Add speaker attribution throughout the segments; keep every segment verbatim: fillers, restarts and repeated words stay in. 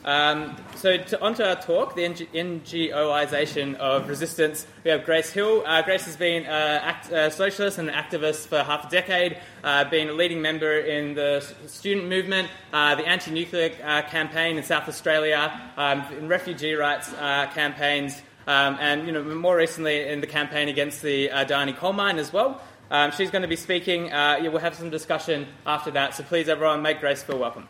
Speaker 1: Um, so to, onto our talk, the N G O-isation of resistance. We have Grace Hill. Uh, Grace has been an uh, act, uh, socialist and an activist for half a decade, uh, been a leading member in the student movement, uh, the anti-nuclear uh, campaign in South Australia, um, in refugee rights uh, campaigns, um, and you know more recently in the campaign against the uh, Adani coal mine as well. Um, she's going to be speaking. Uh, yeah, we'll have some discussion after that. So please, everyone, make Grace feel welcome.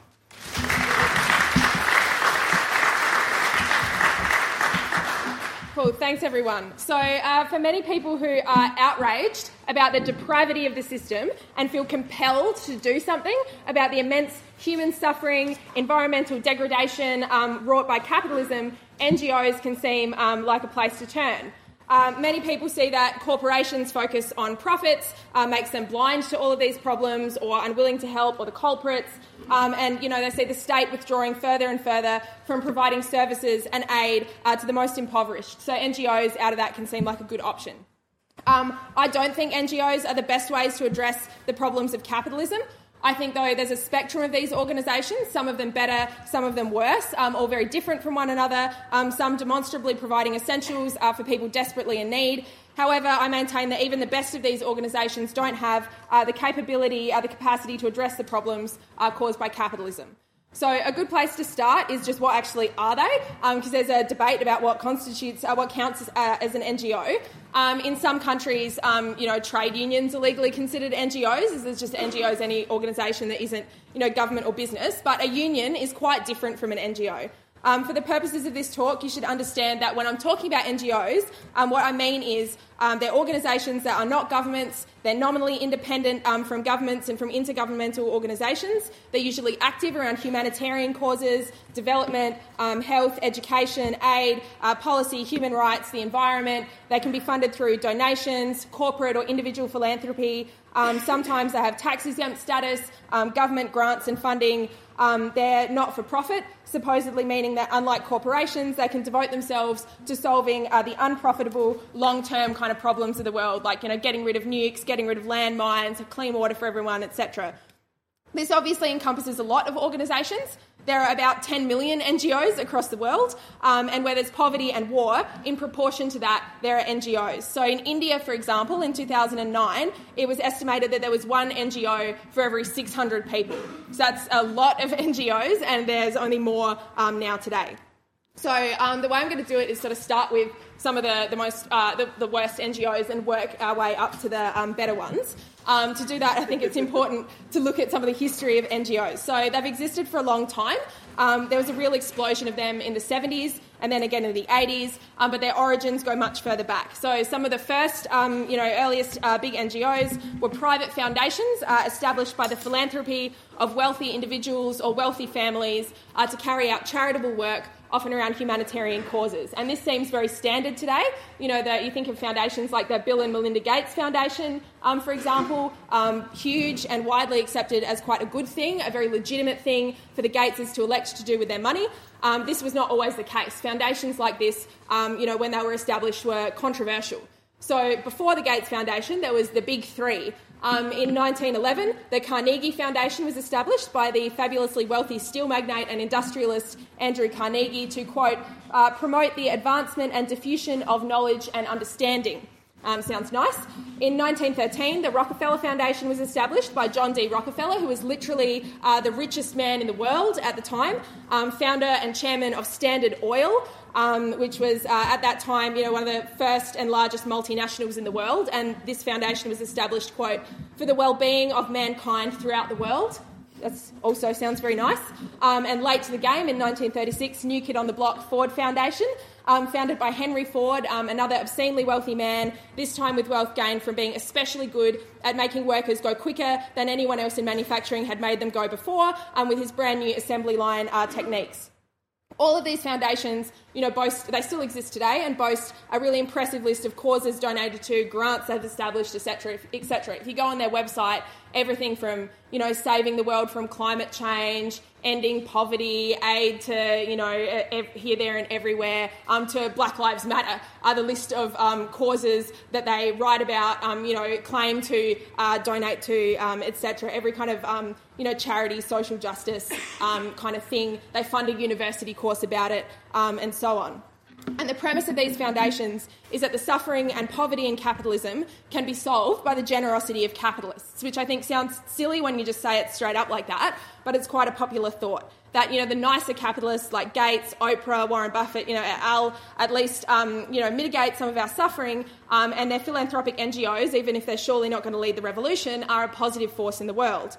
Speaker 2: Cool, thanks everyone. So uh, for many people who are outraged about the depravity of the system and feel compelled to do something about the immense human suffering, environmental degradation um, wrought by capitalism, N G Os can seem um, like a place to turn. Uh, many people see that corporations focus on profits, uh, makes them blind to all of these problems or unwilling to help, or the culprits. Um, and, you know, they see the state withdrawing further and further from providing services and aid uh, to the most impoverished. So N G Os out of that can seem like a good option. Um, I don't think N G Os are the best ways to address the problems of capitalism. I think, though, there's a spectrum of these organisations, some of them better, some of them worse, um, all very different from one another, um, some demonstrably providing essentials uh, for people desperately in need. However, I maintain that even the best of these organisations don't have uh, the capability, uh, the capacity to address the problems uh, caused by capitalism. So a good place to start is just what actually are they, because um, there's a debate about what constitutes, uh, what counts as, uh, as an N G O. Um, in some countries, um, you know, trade unions are legally considered N G Os. This is just N G Os, any organisation that isn't, you know, government or business. But a union is quite different from an N G O. Um, for the purposes of this talk, you should understand that when I'm talking about N G Os, um, what I mean is um, they're organisations that are not governments, they're nominally independent um, from governments and from intergovernmental organisations. They're usually active around humanitarian causes, development, um, health, education, aid, uh, policy, human rights, the environment. They can be funded through donations, corporate or individual philanthropy. Um, sometimes they have tax-exempt status, um, government grants and funding. Um, they're not-for-profit, supposedly meaning that, unlike corporations, they can devote themselves to solving uh, the unprofitable, long-term kind of problems of the world, like, you know, getting rid of nukes, getting rid of landmines, clean water for everyone, et cetera. This obviously encompasses a lot of organisations. There are about ten million N G Os across the world, um, and where there's poverty and war, in proportion to that, there are N G Os. So in India, for example, in two thousand nine, it was estimated that there was one N G O for every six hundred people. So that's a lot of N G Os, and there's only more um, now today. So um, the way I'm going to do it is sort of start with some of the, the most uh, the, the worst N G Os and work our way up to the um, better ones. Um, to do that, I think it's important to look at some of the history of N G Os. So they've existed for a long time. Um, there was a real explosion of them in the seventies and then again in the eighties, um, but their origins go much further back. So some of the first, um, you know, earliest uh, big N G Os were private foundations uh, established by the philanthropy of wealthy individuals or wealthy families uh, to carry out charitable work, often around humanitarian causes. And this seems very standard today. You know, that you think of foundations like the Bill and Melinda Gates Foundation, um, for example, um, huge and widely accepted as quite a good thing, a very legitimate thing for the Gateses to elect to do with their money. Um, this was not always the case. Foundations like this, um, you know, when they were established, were controversial. So before the Gates Foundation, there was the big three. Um, in nineteen eleven, the Carnegie Foundation was established by the fabulously wealthy steel magnate and industrialist Andrew Carnegie to, quote, uh, promote the advancement and diffusion of knowledge and understanding. Um, sounds nice. In nineteen thirteen, the Rockefeller Foundation was established by John D. Rockefeller, who was literally uh, the richest man in the world at the time, um, founder and chairman of Standard Oil, um, which was uh, at that time, you know, one of the first and largest multinationals in the world. And this foundation was established, quote, for the well-being of mankind throughout the world. That also sounds very nice. Um, and late to the game, in nineteen thirty-six, New Kid on the Block Ford Foundation, um, founded by Henry Ford, um, another obscenely wealthy man, this time with wealth gained from being especially good at making workers go quicker than anyone else in manufacturing had made them go before, um, with his brand new assembly line uh, techniques. All of these foundations, you know, boast, they still exist today and boast a really impressive list of causes donated to, grants they've established, et cetera, et cetera. If you go on their website, everything from, you know, saving the world from climate change, ending poverty, aid to, you know, here, there and everywhere, um, to Black Lives Matter are the list of um, causes that they write about, um, you know, claim to uh, donate to, um, et cetera. Every kind of, um, you know, charity, social justice um, kind of thing. They fund a university course about it, um, and so on. And the premise of these foundations is that the suffering and poverty in capitalism can be solved by the generosity of capitalists, which I think sounds silly when you just say it straight up like that, but it's quite a popular thought. That, you know, the nicer capitalists like Gates, Oprah, Warren Buffett, you know, Al, at least, um, you know, mitigate some of our suffering, um, and their philanthropic N G Os, even if they're surely not going to lead the revolution, are a positive force in the world.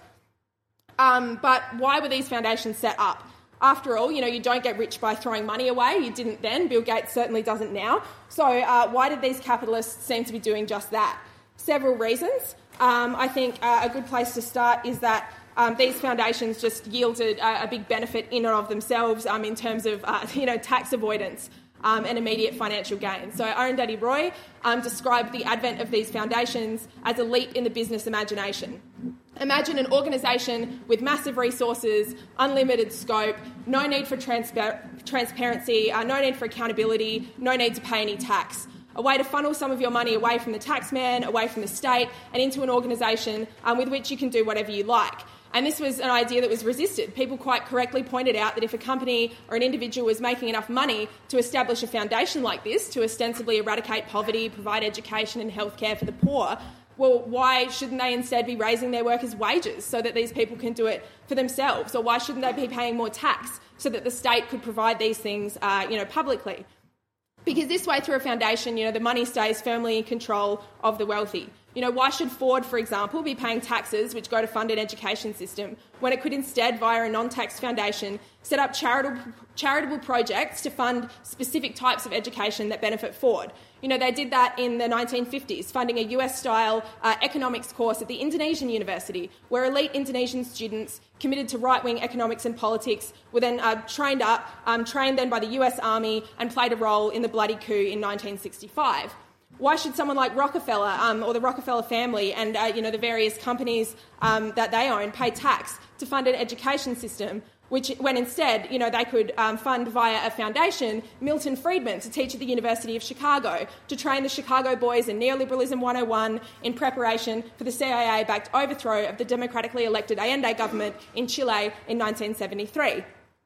Speaker 2: Um, but why were these foundations set up? After all, you know, you don't get rich by throwing money away. You didn't then. Bill Gates certainly doesn't now. So uh, why did these capitalists seem to be doing just that? Several reasons. Um, I think uh, a good place to start is that um, these foundations just yielded a, a big benefit in and of themselves um, in terms of, uh, you know, tax avoidance um, and immediate financial gain. So Arundhati Roy um, described the advent of these foundations as a leap in the business imagination. Imagine an organisation with massive resources, unlimited scope, no need for transpar- transparency, uh, no need for accountability, no need to pay any tax. A way to funnel some of your money away from the taxman, away from the state, and into an organisation um, with which you can do whatever you like. And this was an idea that was resisted. People quite correctly pointed out that if a company or an individual was making enough money to establish a foundation like this, to ostensibly eradicate poverty, provide education and healthcare for the poor, well, why shouldn't they instead be raising their workers' wages so that these people can do it for themselves? Or why shouldn't they be paying more tax so that the state could provide these things, uh, you know, publicly? Because this way, through a foundation, you know, the money stays firmly in control of the wealthy. You know, why should Ford, for example, be paying taxes which go to fund an education system when it could instead, via a non-tax foundation, set up charitable, charitable projects to fund specific types of education that benefit Ford? You know, they did that in the nineteen fifties, funding a U S-style uh, economics course at the Indonesian University, where elite Indonesian students committed to right-wing economics and politics were then uh, trained up, um, trained then by the U S Army, and played a role in the bloody coup in nineteen sixty-five. Why should someone like Rockefeller um, or the Rockefeller family and uh, you know the various companies um, that they own pay tax to fund an education system, which, when instead, you know, they could um, fund via a foundation Milton Friedman to teach at the University of Chicago, to train the Chicago boys in neoliberalism one oh one in preparation for the C I A-backed overthrow of the democratically elected Allende government in Chile in nineteen seventy-three.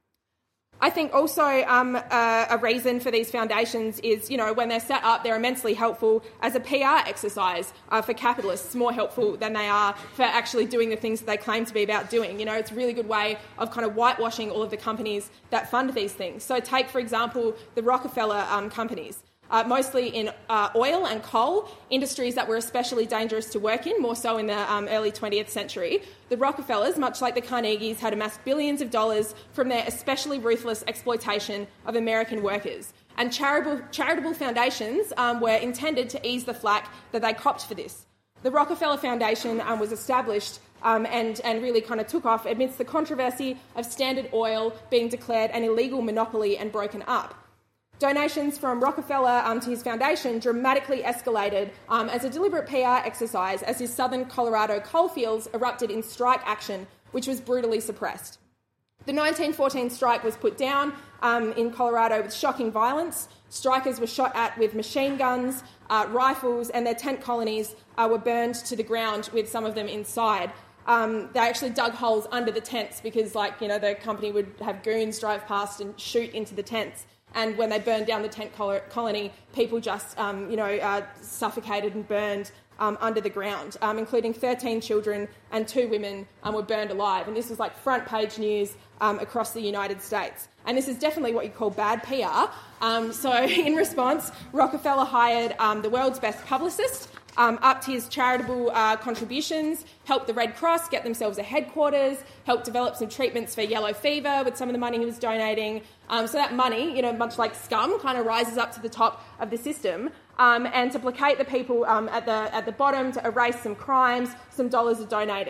Speaker 2: I think also um, uh, a reason for these foundations is, you know, when they're set up, they're immensely helpful as a P R exercise uh, for capitalists, more helpful than they are for actually doing the things that they claim to be about doing. You know, it's a really good way of kind of whitewashing all of the companies that fund these things. So take, for example, the Rockefeller um, companies. Uh, mostly in uh, oil and coal, industries that were especially dangerous to work in, more so in the um, early twentieth century. The Rockefellers, much like the Carnegies, had amassed billions of dollars from their especially ruthless exploitation of American workers. And charitable, charitable foundations um, were intended to ease the flack that they copped for this. The Rockefeller Foundation um, was established um, and, and really kind of took off amidst the controversy of Standard Oil being declared an illegal monopoly and broken up. Donations from Rockefeller um, to his foundation dramatically escalated um, as a deliberate P R exercise as his southern Colorado coalfields erupted in strike action, which was brutally suppressed. The nineteen fourteen strike was put down um, in Colorado with shocking violence. Strikers were shot at with machine guns, uh, rifles, and their tent colonies uh, were burned to the ground with some of them inside. Um, they actually dug holes under the tents because, like, you know, the company would have goons drive past and shoot into the tents. And when they burned down the tent colony, people just, um, you know, uh, suffocated and burned um, under the ground, um, including thirteen children and two women um, were burned alive. And this was like front page news um, across the United States. And this is definitely what you call bad P R. Um, so in response, Rockefeller hired um, the world's best publicist, Um, upped his charitable uh, contributions, helped the Red Cross get themselves a headquarters, helped develop some treatments for yellow fever with some of the money he was donating. Um, so that money, you know, much like scum, kind of rises up to the top of the system. Um, and to placate the people um, at the at the bottom, to erase some crimes, some dollars are donated.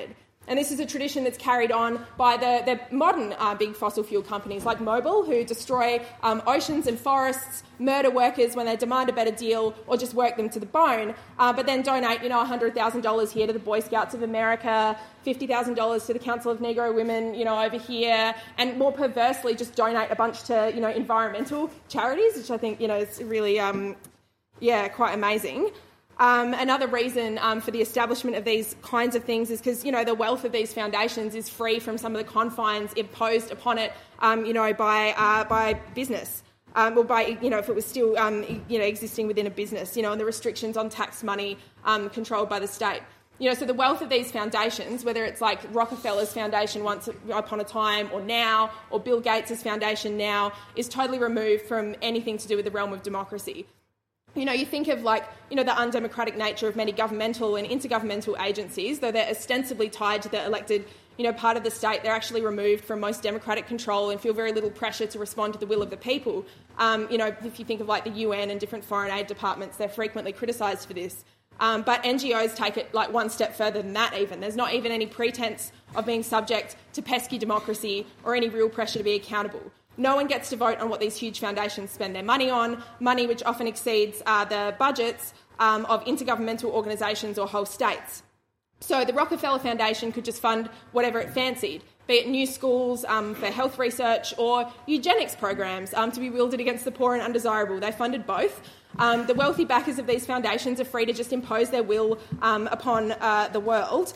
Speaker 2: And this is a tradition that's carried on by the, the modern uh, big fossil fuel companies like Mobil, who destroy um, oceans and forests, murder workers when they demand a better deal, or just work them to the bone, uh, but then donate, you know, one hundred thousand dollars here to the Boy Scouts of America, fifty thousand dollars to the Council of Negro Women, you know, over here, and more perversely just donate a bunch to, you know, environmental charities, which I think, you know, is really, um, yeah, quite amazing. Um, another reason um, for the establishment of these kinds of things is because, you know, the wealth of these foundations is free from some of the confines imposed upon it, um, you know, by uh, by business, um, or by, you know, if it was still, um, you know, existing within a business, you know, and the restrictions on tax money um, controlled by the state. You know, so the wealth of these foundations, whether it's like Rockefeller's foundation once upon a time or now, or Bill Gates' foundation now, is totally removed from anything to do with the realm of democracy. You know, you think of, like, you know, the undemocratic nature of many governmental and intergovernmental agencies, though they're ostensibly tied to the elected, you know, part of the state, they're actually removed from most democratic control and feel very little pressure to respond to the will of the people. Um, you know, if you think of, like, the U N and different foreign aid departments, they're frequently criticised for this. Um, but N G Os take it, like, one step further than that even. There's not even any pretense of being subject to pesky democracy or any real pressure to be accountable. No one gets to vote on what these huge foundations spend their money on, money which often exceeds uh, the budgets um, of intergovernmental organisations or whole states. So the Rockefeller Foundation could just fund whatever it fancied, be it new schools um, for health research or eugenics programs um, to be wielded against the poor and undesirable. They funded both. Um, the wealthy backers of these foundations are free to just impose their will um, upon uh, the world,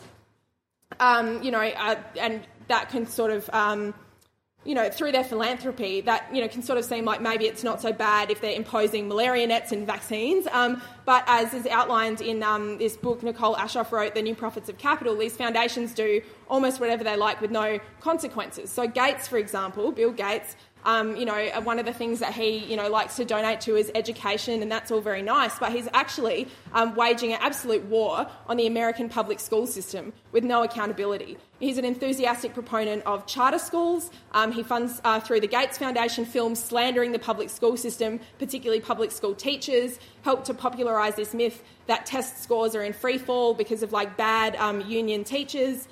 Speaker 2: um, you know, uh, and that can sort of... Um, you know, through their philanthropy, that, you know, can sort of seem like maybe it's not so bad if they're imposing malaria nets and vaccines. Um, but as is outlined in um, this book Nicole Ashoff wrote, The New Profits of Capital, these foundations do almost whatever they like with no consequences. So Gates, for example, Bill Gates, Um, you know, one of the things that he, you know, likes to donate to is education, and that's all very nice, but he's actually um, waging an absolute war on the American public school system with no accountability. He's an enthusiastic proponent of charter schools. Um, he funds, uh, through the Gates Foundation, films slandering the public school system, particularly public school teachers, helped to popularise this myth that test scores are in free fall because of, like, bad um, union teachers.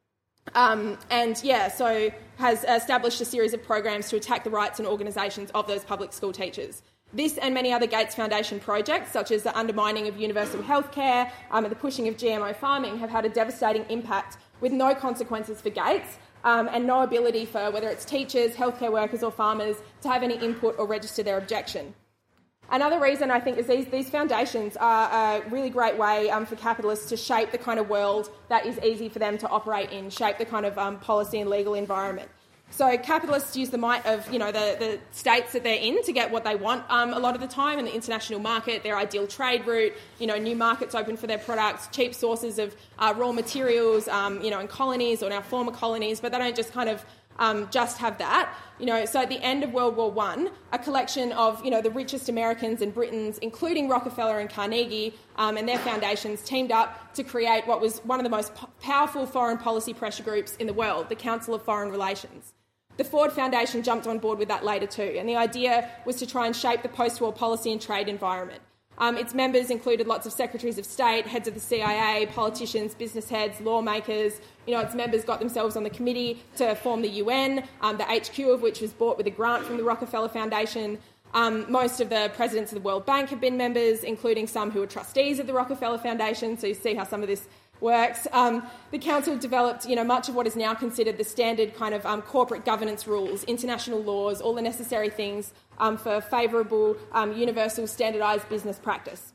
Speaker 2: Um, and, yeah, so has established a series of programs to attack the rights and organisations of those public school teachers. This and many other Gates Foundation projects, such as the undermining of universal healthcare um, and the pushing of G M O farming, have had a devastating impact with no consequences for Gates um, and no ability for whether it's teachers, healthcare workers or farmers to have any input or register their objection. Another reason, I think, is these, these foundations are a really great way um, for capitalists to shape the kind of world that is easy for them to operate in, shape the kind of um, policy and legal environment. So capitalists use the might of, you know, the, the states that they're in to get what they want um, a lot of the time in the international market, their ideal trade route, you know, new markets open for their products, cheap sources of uh, raw materials, um, you know, in colonies or now former colonies, but they don't just kind of Um, just have that. You know, so at the end of World War One, a collection of, you know, the richest Americans and Britons, including Rockefeller and Carnegie um, and their foundations, teamed up to create what was one of the most po- powerful foreign policy pressure groups in the world, the Council of Foreign Relations. The Ford Foundation jumped on board with that later too, and the idea was to try and shape the post-war policy and trade environment. Um, its members included lots of secretaries of state, heads of the C I A, politicians, business heads, lawmakers. You know, its members got themselves on the committee to form the U N, um, the H Q of which was bought with a grant from the Rockefeller Foundation. Um, most of the presidents of the World Bank have been members, including some who are trustees of the Rockefeller Foundation, so you see how some of this works. Um, the council developed, you know, much of what is now considered the standard kind of um, corporate governance rules, international laws, all the necessary things um, for favourable, um, universal, standardised business practice.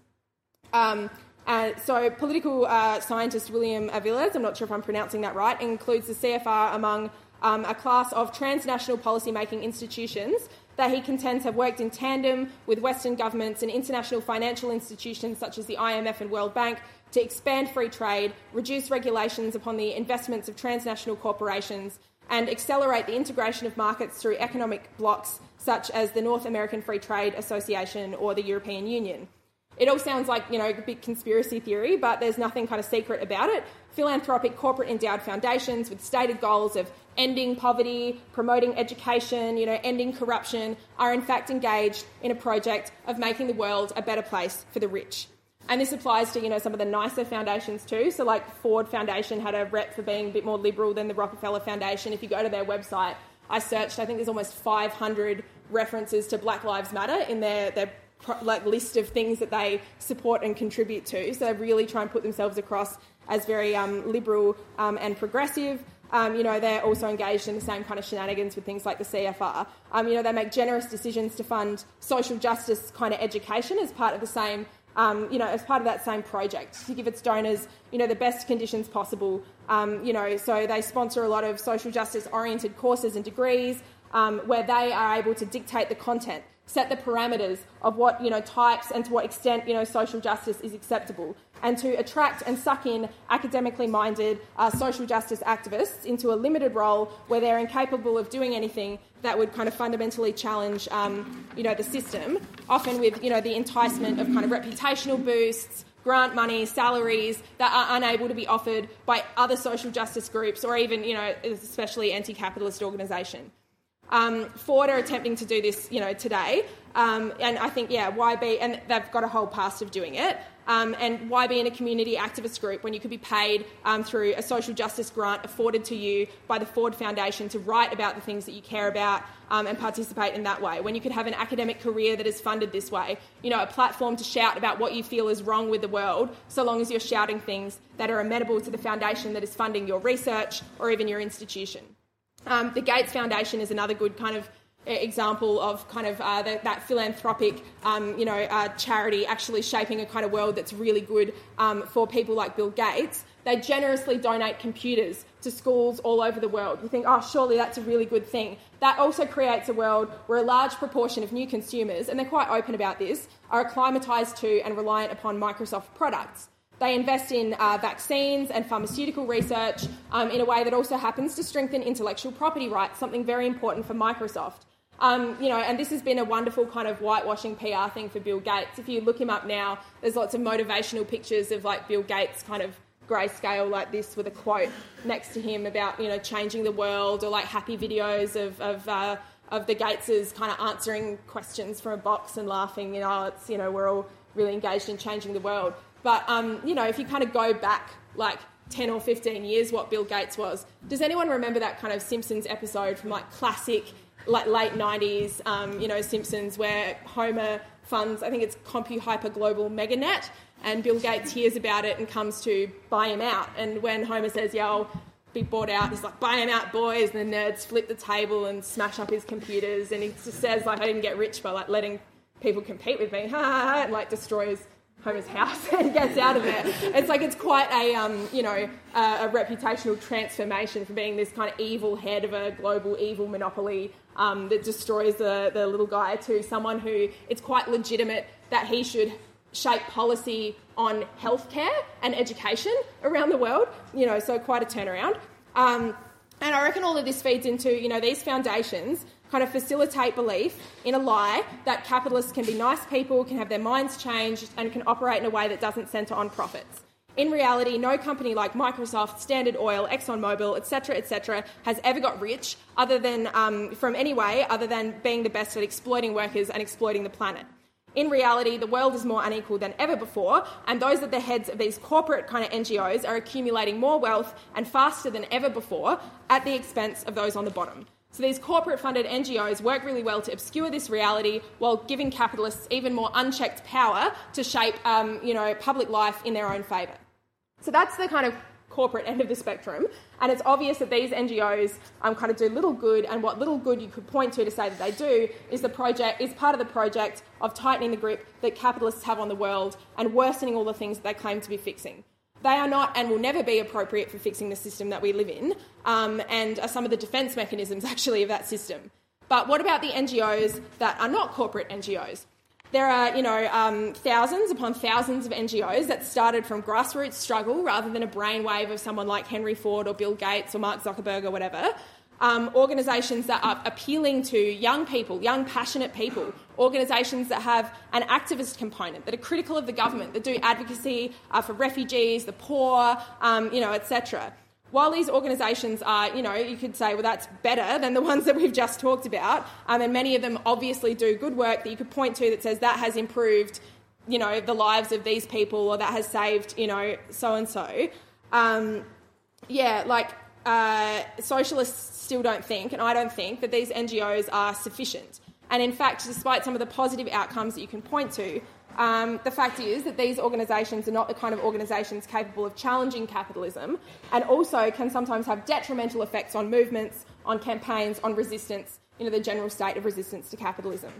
Speaker 2: Um, uh, so political uh, scientist William Aviles, I'm not sure if I'm pronouncing that right, includes the C F R among um, a class of transnational policy-making institutions that he contends have worked in tandem with Western governments and international financial institutions such as the I M F and World Bank to expand free trade, reduce regulations upon the investments of transnational corporations, and accelerate the integration of markets through economic blocs such as the North American Free Trade Association or the European Union. It all sounds like, you know, a big conspiracy theory, but there's nothing kind of secret about it. Philanthropic, corporate-endowed foundations with stated goals of ending poverty, promoting education, you know, ending corruption, are in fact engaged in a project of making the world a better place for the rich. And this applies to, you know, some of the nicer foundations too. So like Ford Foundation had a rep for being a bit more liberal than the Rockefeller Foundation. If you go to their website, I searched, I think there's almost five hundred references to Black Lives Matter in their, their like list of things that they support and contribute to. So they really try and put themselves across as very um, liberal um, and progressive. Um, you know, they're also engaged in the same kind of shenanigans with things like the C F R. Um, you know, they make generous decisions to fund social justice kind of education as part of the same, um, you know, as part of that same project, to give its donors, you know, the best conditions possible. Um, you know, so they sponsor a lot of social justice-oriented courses and degrees um, where they are able to dictate the content, set the parameters of what, you know, types and to what extent, you know, social justice is acceptable, and to attract and suck in academically minded uh, social justice activists into a limited role where they're incapable of doing anything that would kind of fundamentally challenge, um, you know, the system, often with, you know, the enticement of kind of reputational boosts, grant money, salaries that are unable to be offered by other social justice groups or even, you know, especially anti-capitalist organisation. Um, Ford are attempting to do this, you know, today, um, and I think, yeah, why be, and they've got a whole past of doing it, um, and why be in a community activist group when you could be paid um, through a social justice grant afforded to you by the Ford Foundation to write about the things that you care about um, and participate in that way, when you could have an academic career that is funded this way, you know, a platform to shout about what you feel is wrong with the world, so long as you're shouting things that are amenable to the foundation that is funding your research or even your institution. Um, the Gates Foundation is another good kind of example of kind of uh, the, that philanthropic, um, you know, uh, charity actually shaping a kind of world that's really good um, for people like Bill Gates. They generously donate computers to schools all over the world. You think, oh, surely that's a really good thing. That also creates a world where a large proportion of new consumers, and they're quite open about this, are acclimatised to and reliant upon Microsoft products. They invest in uh, vaccines and pharmaceutical research um, in a way that also happens to strengthen intellectual property rights, something very important for Microsoft. Um, you know, and this has been a wonderful kind of whitewashing P R thing for Bill Gates. If you look him up now, there's lots of motivational pictures of like Bill Gates kind of grayscale like this with a quote next to him about, you know, changing the world, or like happy videos of of, uh, of the Gateses kind of answering questions from a box and laughing. You know, it's, you know, we're all really engaged in changing the world. But, um, you know, if you kind of go back like ten or fifteen years what Bill Gates was, does anyone remember that kind of Simpsons episode from like classic, like late nineties, um, you know, Simpsons, where Homer funds, I think it's CompuHyper Global Meganet, and Bill Gates hears about it and comes to buy him out. And when Homer says, yeah, I'll be bought out, he's like, buy him out, boys, and the nerds flip the table and smash up his computers, and he just says, like, I didn't get rich by like letting people compete with me, ha ha ha, and like destroys Homer's house and gets out of it. It's like, it's quite a, um, you know, a, a reputational transformation from being this kind of evil head of a global evil monopoly um, that destroys the, the little guy to someone who it's quite legitimate that he should shape policy on healthcare and education around the world, you know, so quite a turnaround. Um, and I reckon all of this feeds into, you know, these foundations kind of facilitate belief in a lie that capitalists can be nice people, can have their minds changed, and can operate in a way that doesn't centre on profits. In reality, no company like Microsoft, Standard Oil, ExxonMobil, et cetera, et cetera, has ever got rich other than um, from any way other than being the best at exploiting workers and exploiting the planet. In reality, the world is more unequal than ever before, and those at the heads of these corporate kind of N G Os are accumulating more wealth and faster than ever before at the expense of those on the bottom. So these corporate-funded N G Os work really well to obscure this reality while giving capitalists even more unchecked power to shape, um, you know, public life in their own favour. So that's the kind of corporate end of the spectrum, and it's obvious that these N G Os um, kind of do little good, and what little good you could point to to say that they do is the project is part of the project of tightening the grip that capitalists have on the world and worsening all the things that they claim to be fixing. They are not and will never be appropriate for fixing the system that we live in, um, and are some of the defence mechanisms, actually, of that system. But what about the N G Os that are not corporate N G Os? There are, you know, um, thousands upon thousands of N G Os that started from grassroots struggle rather than a brainwave of someone like Henry Ford or Bill Gates or Mark Zuckerberg or whatever. Um, organisations that are appealing to young people, young passionate people, organisations that have an activist component, that are critical of the government, that do advocacy uh, for refugees, the poor, um, you know, et cetera. While these organisations are, you know, you could say, well, that's better than the ones that we've just talked about, um, and many of them obviously do good work that you could point to that says that has improved you know, the lives of these people, or that has saved, you know, so-and-so. Um, yeah, like uh, socialists still don't think, and I don't think, that these N G Os are sufficient. And in fact, despite some of the positive outcomes that you can point to, um, the fact is that these organisations are not the kind of organisations capable of challenging capitalism, and also can sometimes have detrimental effects on movements, on campaigns, on resistance, you know, the general state of resistance to capitalism.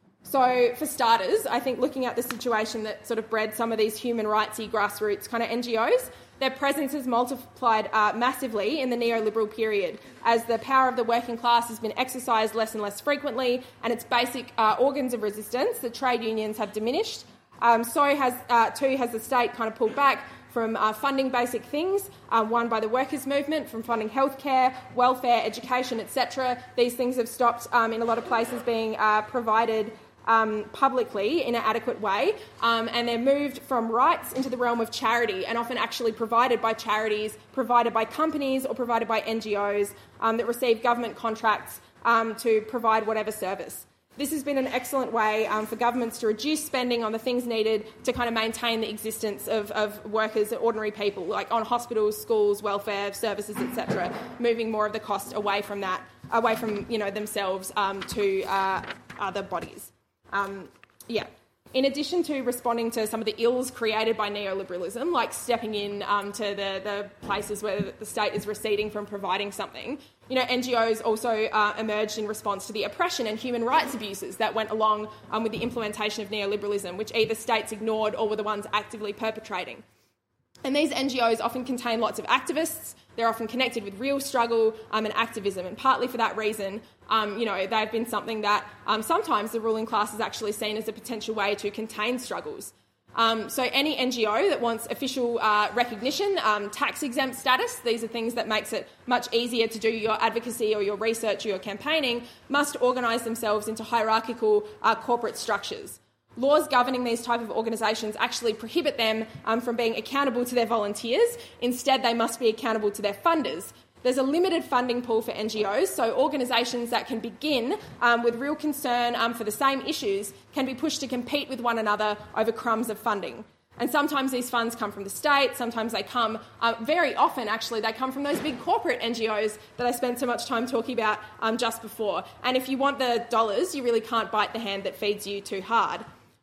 Speaker 2: So, for starters, I think looking at the situation that sort of bred some of these human rightsy grassroots kind of N G Os, their presence has multiplied uh, massively in the neoliberal period as the power of the working class has been exercised less and less frequently, and its basic uh, organs of resistance, the trade unions, have diminished. Um, so has, uh, too, has the state kind of pulled back from uh, funding basic things, uh, one by the workers' movement, from funding healthcare, welfare, education, et cetera. These things have stopped um, in a lot of places being uh, provided Um, publicly in an adequate way, um, and they're moved from rights into the realm of charity, and often actually provided by charities, provided by companies, or provided by N G Os um, that receive government contracts um, to provide whatever service. This has been an excellent way um, for governments to reduce spending on the things needed to kind of maintain the existence of, of workers, ordinary people, like on hospitals, schools, welfare services, et cetera, moving more of the cost away from that, away from, you know, themselves um, to uh, other bodies. Um, yeah. In addition to responding to some of the ills created by neoliberalism, like stepping in um, to the, the places where the state is receding from providing something, you know, N G Os also uh, emerged in response to the oppression and human rights abuses that went along um, with the implementation of neoliberalism, which either states ignored or were the ones actively perpetrating. And these N G Os often contain lots of activists. They're often connected with real struggle um, and activism, and partly for that reason, um, you know, they've been something that um, sometimes the ruling class is actually seen as a potential way to contain struggles. Um, so any N G O that wants official uh, recognition, um, tax-exempt status, these are things that makes it much easier to do your advocacy or your research or your campaigning, must organise themselves into hierarchical uh, corporate structures. Laws governing these type of organisations actually prohibit them um, from being accountable to their volunteers. Instead, they must be accountable to their funders. There's a limited funding pool for N G Os, so organisations that can begin um, with real concern um, for the same issues can be pushed to compete with one another over crumbs of funding. And sometimes these funds come from the state, sometimes they come, uh, very often actually, they come from those big corporate N G Os that I spent so much time talking about um, just before. And if you want the dollars, you really can't bite the hand that feeds you too hard.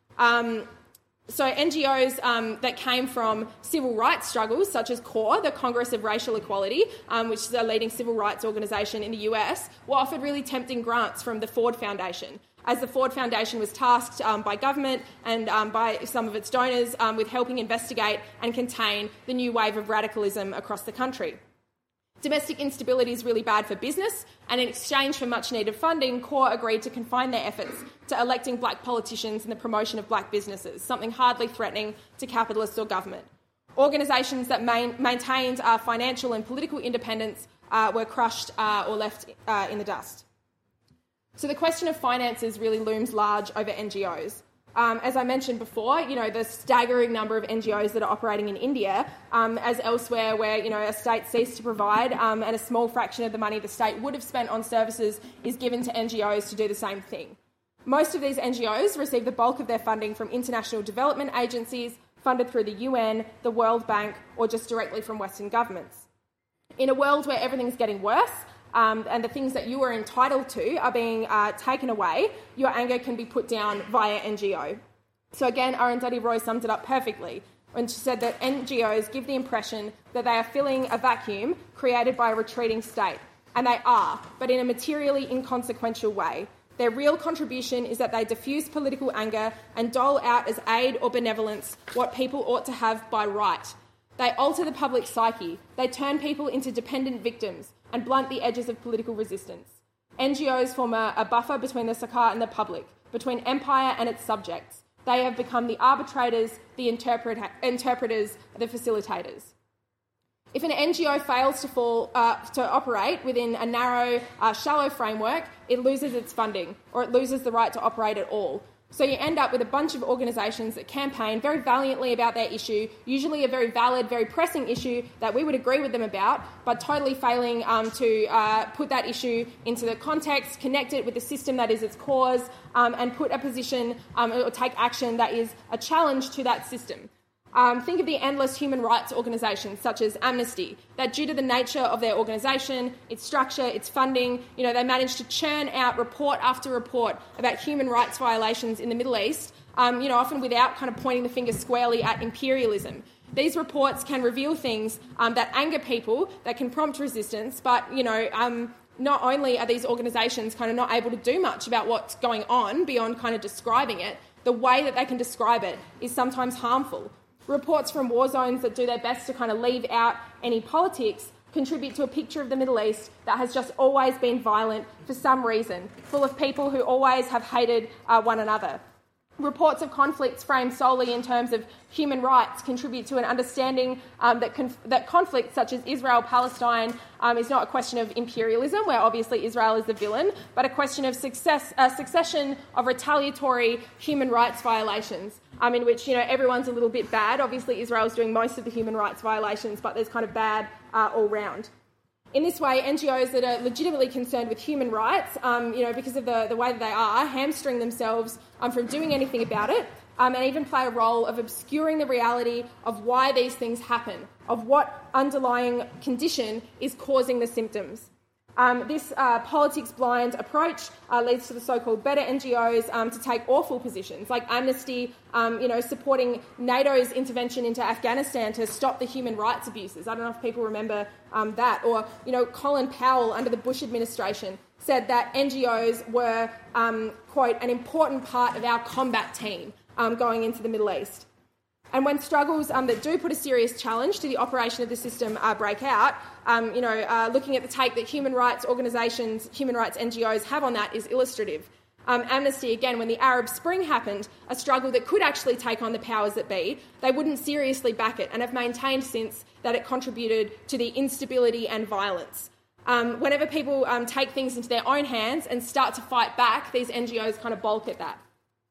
Speaker 2: Um, so N G Os um, that came from civil rights struggles, such as CORE, the Congress of Racial Equality, um, which is a leading civil rights organisation in the U S, were offered really tempting grants from the Ford Foundation, as the Ford Foundation was tasked um, by government and um, by some of its donors um, with helping investigate and contain the new wave of radicalism across the country. Domestic instability is really bad for business, and in exchange for much-needed funding, CORE agreed to confine their efforts to electing black politicians and the promotion of black businesses, something hardly threatening to capitalists or government. Organisations that main, maintained uh, financial and political independence uh, were crushed uh, or left uh, in the dust. So the question of finances really looms large over N G Os. Um, as I mentioned before, you know, the staggering number of N G Os that are operating in India, um, as elsewhere where, you know, a state ceased to provide um, and a small fraction of the money the state would have spent on services is given to N G Os to do the same thing. Most of these N G Os receive the bulk of their funding from international development agencies funded through the U N, the World Bank, or just directly from Western governments. In a world where everything's getting worse, Um, and the things that you are entitled to are being uh, taken away, your anger can be put down via N G O. So again, Arundhati Roy summed it up perfectly when she said that N G Os give the impression that they are filling a vacuum created by a retreating state. And they are, but in a materially inconsequential way. Their real contribution is that they diffuse political anger and dole out as aid or benevolence what people ought to have by right. They alter the public psyche. They turn people into dependent victims and blunt the edges of political resistance. N G Os form a, a buffer between the Sarkar and the public, between empire and its subjects. They have become the arbitrators, the interpret, interpreters, the facilitators. If an N G O fails to, fall, uh, to operate within a narrow, uh, shallow framework, it loses its funding, or it loses the right to operate at all. So you end up with a bunch of organisations that campaign very valiantly about their issue, usually a very valid, very pressing issue that we would agree with them about, but totally failing um, to uh, put that issue into the context, connect it with the system that is its cause, um, and put a position um, or take action that is a challenge to that system. Um, think of the endless human rights organisations such as Amnesty, that due to the nature of their organisation, its structure, its funding, you know, they manage to churn out report after report about human rights violations in the Middle East, um, you know, often without kind of pointing the finger squarely at imperialism. These reports can reveal things um, that anger people, that can prompt resistance, but, you know, um, not only are these organisations kind of not able to do much about what's going on beyond kind of describing it, the way that they can describe it is sometimes harmful. Reports from war zones that do their best to kind of leave out any politics contribute to a picture of the Middle East that has just always been violent for some reason, full of people who always have hated uh, one another. Reports of conflicts framed solely in terms of human rights contribute to an understanding um, that, conf- that conflicts such as Israel-Palestine um, is not a question of imperialism, where obviously Israel is the villain, but a question of success, a succession of retaliatory human rights violations, um, in which, you know, everyone's a little bit bad. Obviously Israel's doing most of the human rights violations, but there's kind of bad uh, all round. In this way, N G Os that are legitimately concerned with human rights, um, you know, because of the, the way that they are, hamstring themselves um, from doing anything about it, um, and even play a role of obscuring the reality of why these things happen, of what underlying condition is causing the symptoms. Um, this uh, politics-blind approach uh, leads to the so-called better N G Os um, to take awful positions, like Amnesty, um, you know, supporting NATO's intervention into Afghanistan to stop the human rights abuses. I don't know if people remember um, that. Or, you know, Colin Powell under the Bush administration said that N G Os were, um, quote, an important part of our combat team um, going into the Middle East. And when struggles um, that do put a serious challenge to the operation of the system uh, break out, um, you know, uh, looking at the take that human rights organisations, human rights N G Os have on that is illustrative. Um, Amnesty, again, when the Arab Spring happened, a struggle that could actually take on the powers that be, they wouldn't seriously back it and have maintained since that it contributed to the instability and violence. Um, whenever people um, take things into their own hands and start to fight back, these N G Os kind of balk at that.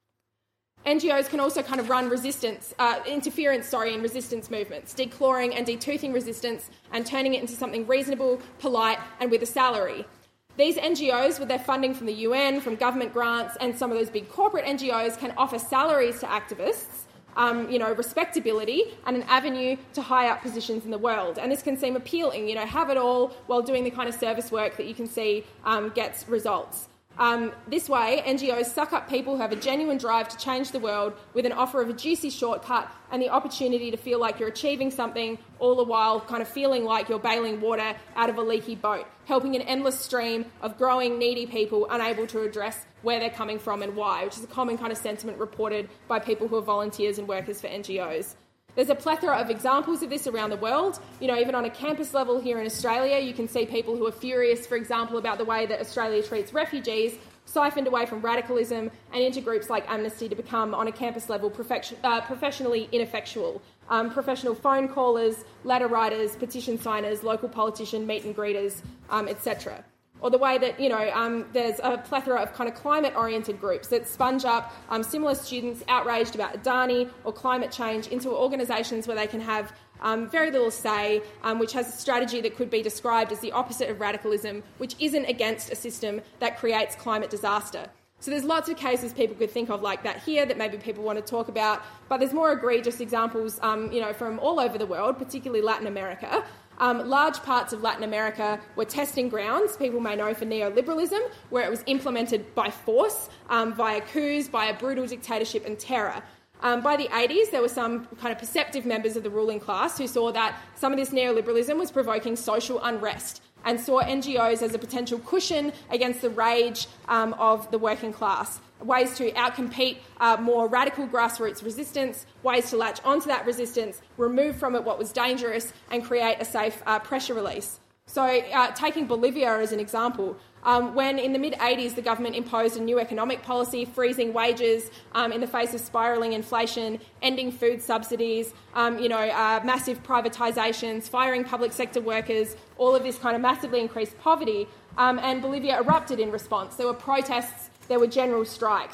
Speaker 2: N G Os can also kind of run resistance, uh, interference, sorry, in resistance movements, declawing and detoothing resistance and turning it into something reasonable, polite, and with a salary. These N G Os, with their funding from the U N, from government grants, and some of those big corporate N G Os, can offer salaries to activists, um, you know, respectability, and an avenue to high up positions in the world. And this can seem appealing, you know, have it all while doing the kind of service work that you can see um, gets results. Um, this way, N G Os suck up people who have a genuine drive to change the world with an offer of a juicy shortcut and the opportunity to feel like you're achieving something, all the while kind of feeling like you're bailing water out of a leaky boat, helping an endless stream of growing, needy people unable to address where they're coming from and why, which is a common kind of sentiment reported by people who are volunteers and workers for N G Os. There's a plethora of examples of this around the world. You know, even on a campus level here in Australia, you can see people who are furious, for example, about the way that Australia treats refugees, siphoned away from radicalism and into groups like Amnesty to become, on a campus level, perfection, uh, professionally ineffectual. Um, professional phone callers, letter writers, petition signers, local politician, meet and greeters, um, et cetera. Or the way that, you know, um, there's a plethora of kind of climate-oriented groups that sponge up um, similar students outraged about Adani or climate change into organisations where they can have um, very little say, um, which has a strategy that could be described as the opposite of radicalism, which isn't against a system that creates climate disaster. So there's lots of cases people could think of like that here that maybe people want to talk about, but there's more egregious examples, um, you know, from all over the world, particularly Latin America. Um, large parts of Latin America were testing grounds, people may know, for neoliberalism, where it was implemented by force, um, via coups, by a brutal dictatorship and terror. Um, by the eighties, there were some kind of perceptive members of the ruling class who saw that some of this neoliberalism was provoking social unrest and saw N G Os as a potential cushion against the rage um, of the working class. Ways to outcompete uh, more radical grassroots resistance, ways to latch onto that resistance, remove from it what was dangerous, and create a safe uh, pressure release. So uh, taking Bolivia as an example, um, when in the mid-eighties the government imposed a new economic policy, freezing wages um, in the face of spiralling inflation, ending food subsidies, um, you know, uh, massive privatisations, firing public sector workers, all of this kind of massively increased poverty, um, and Bolivia erupted in response. There were protests, there were general strikes.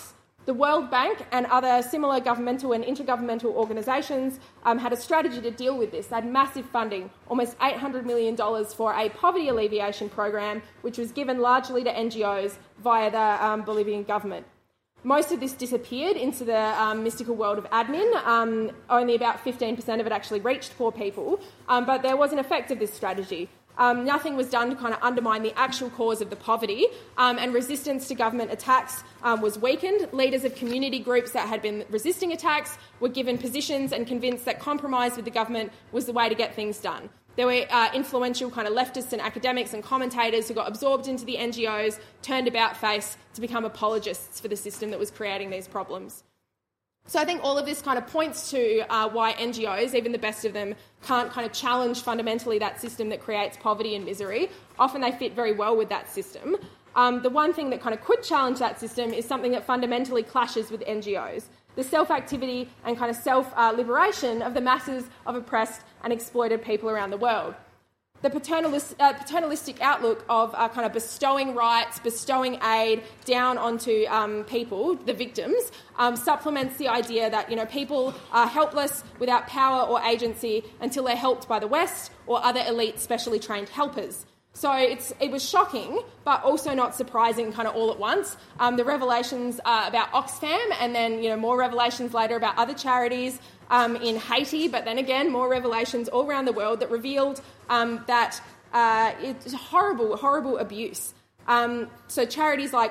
Speaker 2: The World Bank and other similar governmental and intergovernmental organisations um, had a strategy to deal with this. They had massive funding, almost eight hundred million dollars for a poverty alleviation program, which was given largely to N G Os via the um, Bolivian government. Most of this disappeared into the um, mystical world of admin. Um, only about fifteen percent of it actually reached poor people, um, but there was an effect of this strategy. Um, nothing was done to kind of undermine the actual cause of the poverty, um, and resistance to government attacks um, was weakened. Leaders of community groups that had been resisting attacks were given positions and convinced that compromise with the government was the way to get things done. There were uh, influential kind of leftists and academics and commentators who got absorbed into the N G Os, turned about face to become apologists for the system that was creating these problems. So I think all of this kind of points to uh, why N G Os, even the best of them, can't kind of challenge fundamentally that system that creates poverty and misery. Often they fit very well with that system. Um, the one thing that kind of could challenge that system is something that fundamentally clashes with N G Os: the self-activity and kind of self-liberation of the masses of oppressed and exploited people around the world. The paternalist, uh, paternalistic outlook of uh, kind of bestowing rights, bestowing aid down onto um, people, the victims, um, supplements the idea that, you know, people are helpless without power or agency until they're helped by the West or other elite specially trained helpers. So it's, it was shocking, but also not surprising kind of all at once. Um, the revelations uh, about Oxfam, and then, you know, more revelations later about other charities um, in Haiti, but then again, more revelations all around the world that revealed um, that uh, it's horrible, horrible abuse. Um, so charities like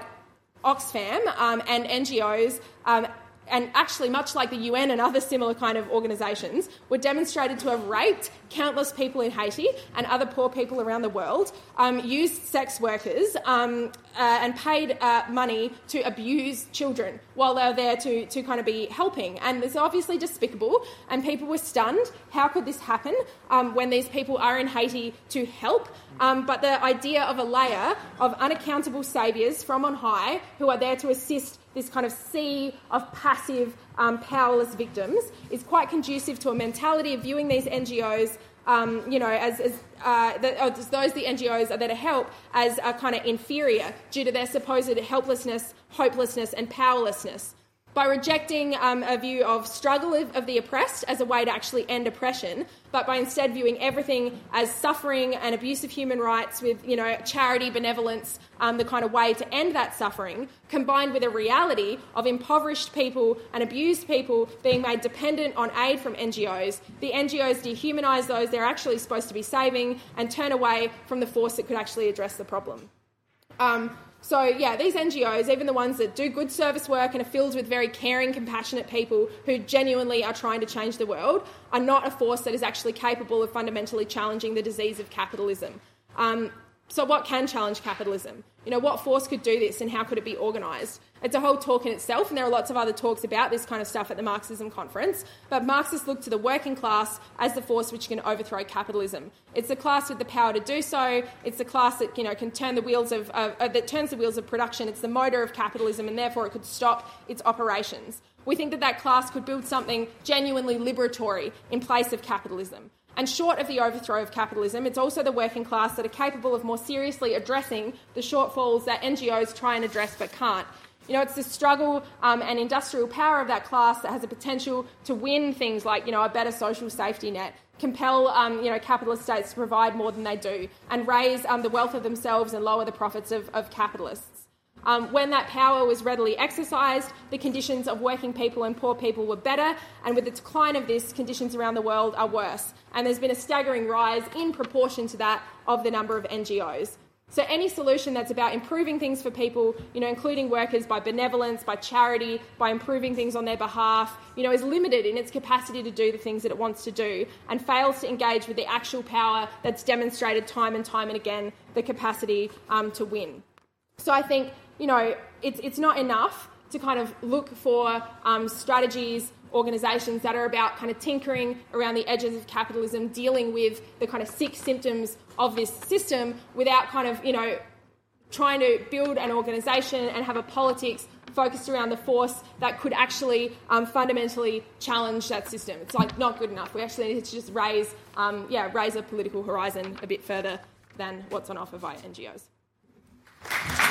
Speaker 2: Oxfam um, and N G Os, um, and actually much like the U N and other similar kind of organisations, were demonstrated to have raped countless people in Haiti and other poor people around the world, um, used sex workers um, uh, and paid uh, money to abuse children while they were there to, to kind of be helping. And it's obviously despicable, and people were stunned. How could this happen um, when these people are in Haiti to help? Um, but the idea of a layer of unaccountable saviours from on high who are there to assist this kind of sea of passive, um, powerless victims is quite conducive to a mentality of viewing these N G Os, um, you know, as, as, uh, the, as those the N G Os are there to help, as a kind of inferior due to their supposed helplessness, hopelessness and powerlessness. By rejecting um, a view of struggle of, of the oppressed as a way to actually end oppression, but by instead viewing everything as suffering and abuse of human rights with, you know, charity, benevolence, um, the kind of way to end that suffering, combined with a reality of impoverished people and abused people being made dependent on aid from N G Os, the N G Os dehumanise those they're actually supposed to be saving and turn away from the force that could actually address the problem. Um, So, yeah, these N G Os, even the ones that do good service work and are filled with very caring, compassionate people who genuinely are trying to change the world, are not a force that is actually capable of fundamentally challenging the disease of capitalism. Um, so what can challenge capitalism? You know, what force could do this and how could it be organised? It's a whole talk in itself, and there are lots of other talks about this kind of stuff at the Marxism conference, but Marxists look to the working class as the force which can overthrow capitalism. It's the class with the power to do so. It's the class that, you know, can turn the wheels of, uh, uh, that turns the wheels of production. It's the motor of capitalism, and therefore it could stop its operations. We think that that class could build something genuinely liberatory in place of capitalism. And short of the overthrow of capitalism, it's also the working class that are capable of more seriously addressing the shortfalls that N G Os try and address but can't. You know, it's the struggle um, and industrial power of that class that has the potential to win things like, you know, a better social safety net, compel, um, you know, capitalist states to provide more than they do, and raise um, the wealth of themselves and lower the profits of, of capitalists. Um, when that power was readily exercised, the conditions of working people and poor people were better, and with the decline of this, conditions around the world are worse. And there's been a staggering rise in proportion to that of the number of N G Os. So any solution that's about improving things for people, you know, including workers by benevolence, by charity, by improving things on their behalf, you know, is limited in its capacity to do the things that it wants to do and fails to engage with the actual power that's demonstrated time and time and again, the capacity um, to win. So I think, you know, it's it's not enough to kind of look for um, strategies, organisations that are about kind of tinkering around the edges of capitalism, dealing with the kind of sick symptoms of this system without kind of, you know, trying to build an organisation and have a politics focused around the force that could actually um, fundamentally challenge that system. It's like not good enough. We actually need to just raise, um, yeah, raise a political horizon a bit further than what's on offer via N G Os.